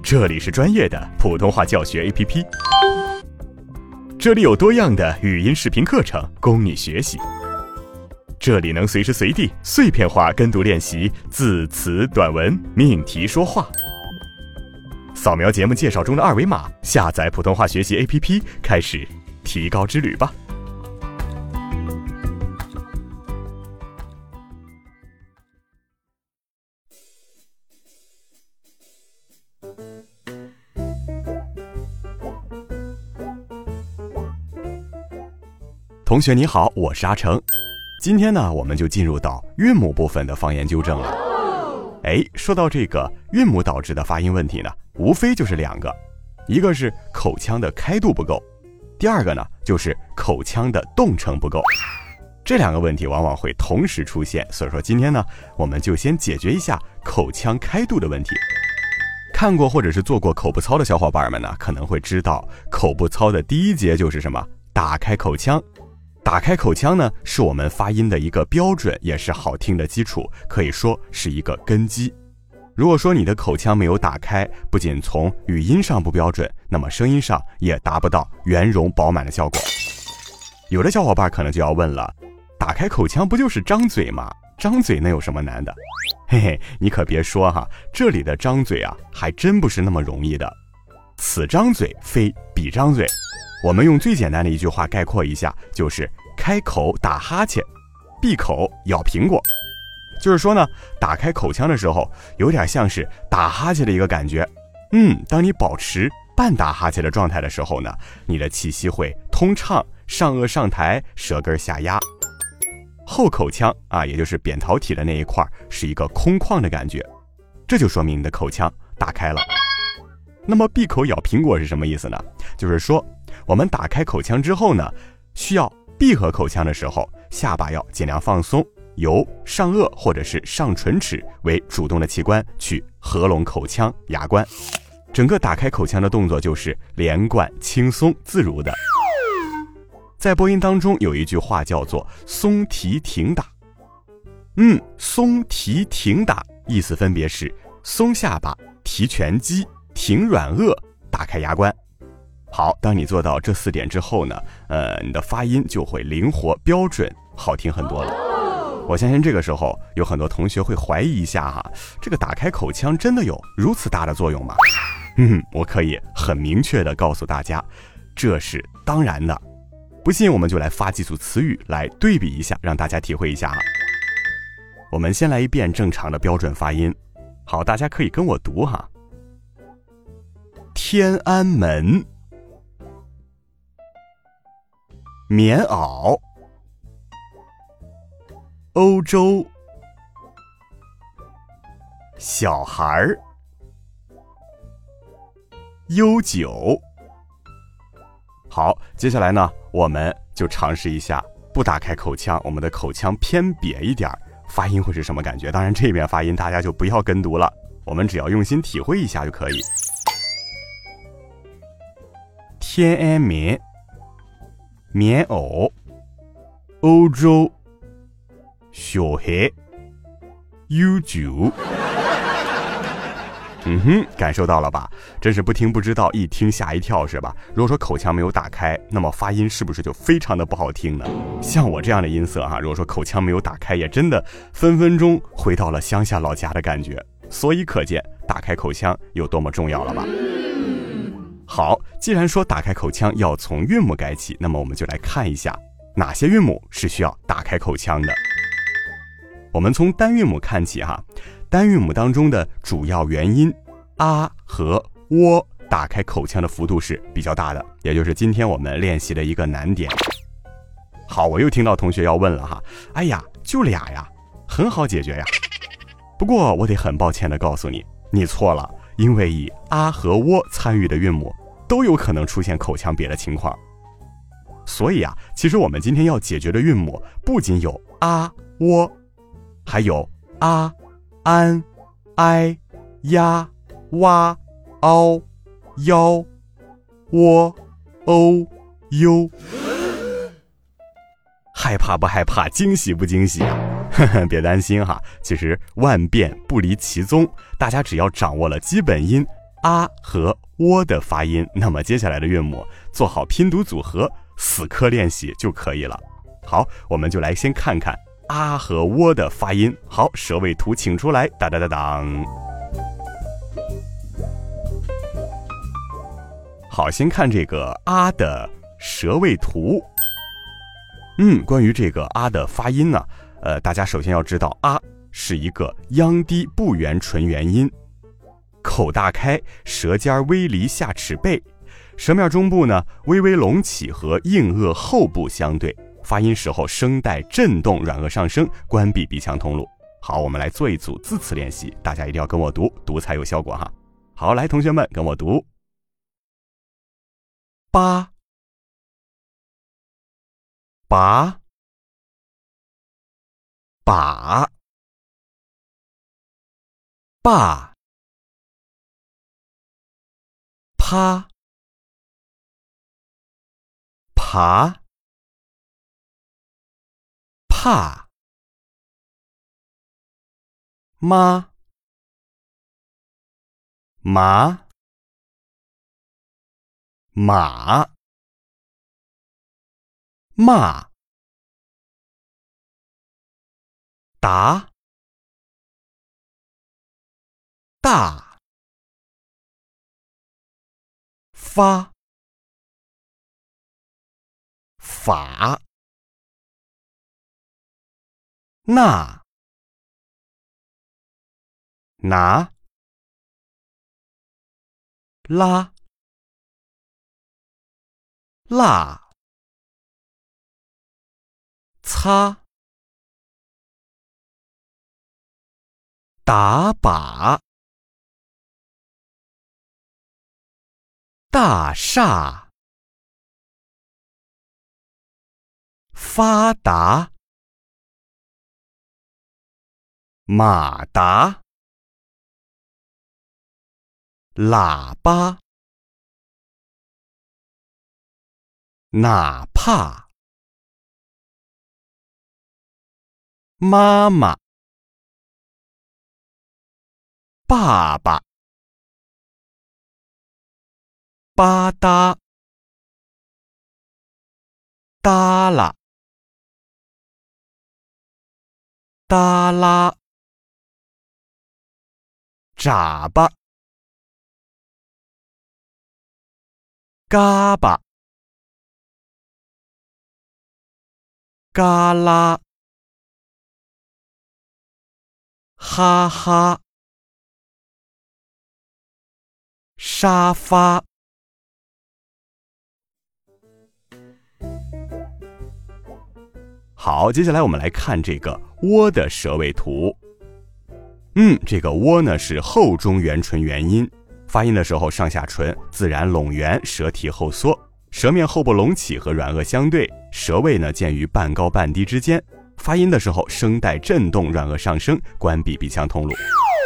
这里是专业的普通话教学 APP， 这里有多样的语音视频课程供你学习，这里能随时随地碎片化跟读练习字词短文命题说话。扫描节目介绍中的二维码，下载普通话学习 APP， 开始提高之旅吧。同学你好，我是阿成。今天呢，我们就进入到韵母部分的方言纠正了。说到这个韵母导致的发音问题呢，无非就是两个，一个是口腔的开度不够，第二个呢就是口腔的动程不够。这两个问题往往会同时出现，所以说今天呢，我们就先解决一下口腔开度的问题。看过或者是做过口部操的小伙伴们呢，可能会知道口部操的第一节就是什么？打开口腔。打开口腔呢，是我们发音的一个标准，也是好听的基础，可以说是一个根基。如果说你的口腔没有打开，不仅从语音上不标准，那么声音上也达不到圆融饱满的效果。有的小伙伴可能就要问了，打开口腔不就是张嘴吗？张嘴能有什么难的？嘿嘿，你可别说哈，这里的张嘴啊，还真不是那么容易的。此张嘴非彼张嘴。我们用最简单的一句话概括一下，就是开口打哈欠，闭口咬苹果。就是说呢，打开口腔的时候，有点像是打哈欠的一个感觉。当你保持半打哈欠的状态的时候呢，你的气息会通畅，上颚上抬，舌根下压。后口腔啊，也就是扁桃体的那一块，是一个空旷的感觉，这就说明你的口腔打开了。那么闭口咬苹果是什么意思呢？就是说我们打开口腔之后呢，需要闭合口腔的时候，下巴要尽量放松，由上颚或者是上唇齿为主动的器官去合拢口腔牙关。整个打开口腔的动作就是连贯、轻松、自如的。在播音当中有一句话叫做松提挺打。松提挺打意思分别是松下巴、提拳肌、挺软腭、打开牙关。好，当你做到这4点之后呢，你的发音就会灵活、标准、好听很多了。我相信这个时候有很多同学会怀疑一下哈，这个打开口腔真的有如此大的作用吗？我可以很明确的告诉大家，这是当然的。不信我们就来发几组词语来对比一下，让大家体会一下哈。我们先来一遍正常的标准发音。好，大家可以跟我读哈。天安门，棉袄，欧洲，小孩儿，悠久。好，接下来呢，我们就尝试一下不打开口腔，我们的口腔偏瘪一点，发音会是什么感觉？当然这边发音大家就不要跟读了，我们只要用心体会一下就可以。天安门，棉袄，欧洲，小孩，悠久。感受到了吧？真是不听不知道，一听吓一跳是吧？如果说口腔没有打开，那么发音是不是就非常的不好听呢？像我这样的音色如果说口腔没有打开，也真的分分钟回到了乡下老家的感觉。所以可见打开口腔有多么重要了吧？好，既然说打开口腔要从韵母改起，那么我们就来看一下哪些韵母是需要打开口腔的。我们从单韵母看起哈，单韵母当中的主要元音啊和喔打开口腔的幅度是比较大的，也就是今天我们练习的一个难点。好，我又听到同学要问了哈，哎呀，就俩呀，很好解决呀。不过我得很抱歉的告诉你，你错了，因为以啊和喔参与的韵母都有可能出现口腔瘪的情况。所以其实我们今天要解决的韵母不仅有啊、喔，还有啊、安、哀、呀、哇、凹、腰、喔、欧、优。害怕不害怕？惊喜不惊喜？别担心哈，其实万变不离其宗，大家只要掌握了基本音， 啊和喔的发音，那么接下来的韵母做好拼读组合，死磕练习就可以了。好，我们就来先看看啊和喔的发音。好，舌位图请出来，当当当当。好，先看这个啊的舌位图。关于这个啊的发音呢，大家首先要知道啊是一个央低不圆唇元音，口大开，舌尖微离下齿背，舌面中部呢微微隆起和硬腭后部相对，发音时候声带震动，软腭上升，关闭鼻腔通路。好，我们来做一组字词练习，大家一定要跟我读，读才有效果哈。好，来同学们跟我读。八，拔，把，爸，趴，爬，怕，妈，麻，马，骂，达，大，发，法，那，拿，拉，辣，擦，打靶，大厦，发达，马达，喇叭，哪怕，妈妈，爸爸，吧嗒，耷拉，耷拉，眨巴，嘎巴，嘎啦，哈哈，沙发。好，接下来我们来看这个喔的舌位图。这个喔呢是后中圆唇元音，发音的时候上下唇自然拢圆，舌体后缩，舌面后部隆起和软腭相对，舌位呢介于半高半低之间，发音的时候声带震动，软腭上升，关闭鼻腔通路。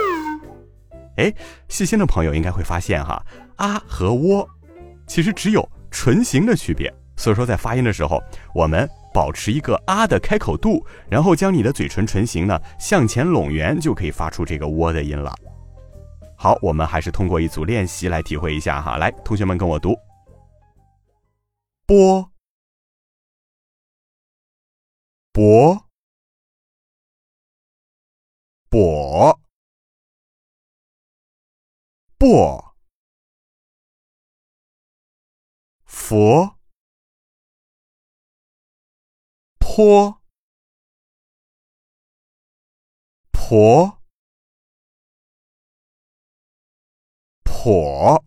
细心的朋友应该会发现哈，啊和喔其实只有唇形的区别，所以说在发音的时候，我们保持一个啊的开口度，然后将你的嘴唇唇形呢向前拢圆，就可以发出这个喔的音了。好，我们还是通过一组练习来体会一下哈。来，同学们跟我读：波，博，跛，簸，佛，坡，婆，破，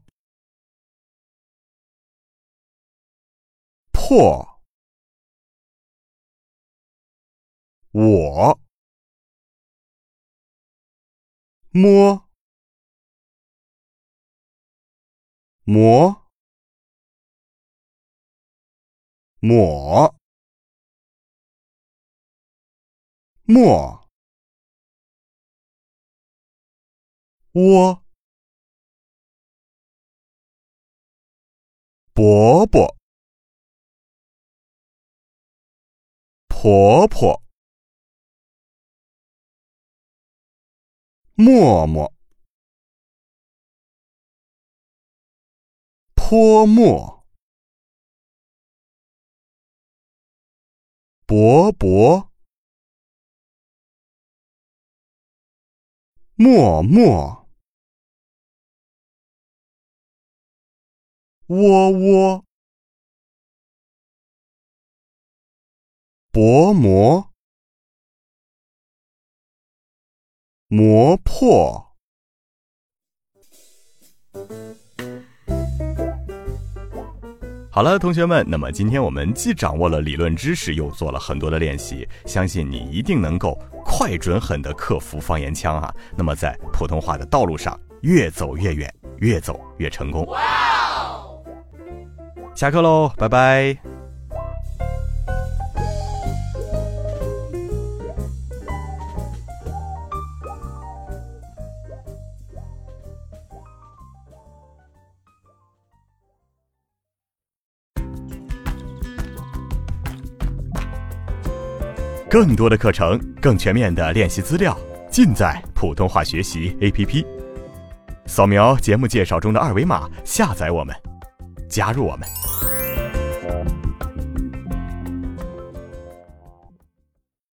破，我，摸，磨，抹，墨，窝，伯伯，婆婆，默默， 泼墨，薄薄，默默，窝窝，薄膜，磨破。好了，同学们，那么今天我们既掌握了理论知识，又做了很多的练习，相信你一定能够快准狠地克服方言腔啊。那么在普通话的道路上越走越远，越走越成功。下课喽，拜拜。更多的课程，更全面的练习资料，尽在普通话学习 APP。扫描节目介绍中的2维码，下载我们，加入我们。